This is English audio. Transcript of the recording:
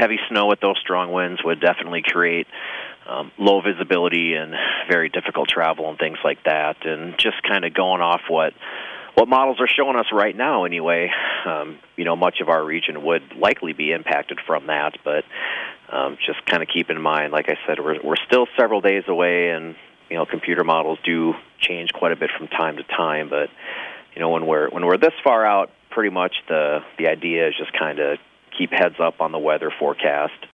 heavy snow with those strong winds would definitely create low visibility and very difficult travel and things like that. And just kind of going off what models are showing us right now anyway, much of our region would likely be impacted from that. But just kind of keep in mind, like I said, we're still several days away, and computer models do change quite a bit from time to time. But when we're this far out, pretty much the idea is just kind of keep heads up on the weather forecast,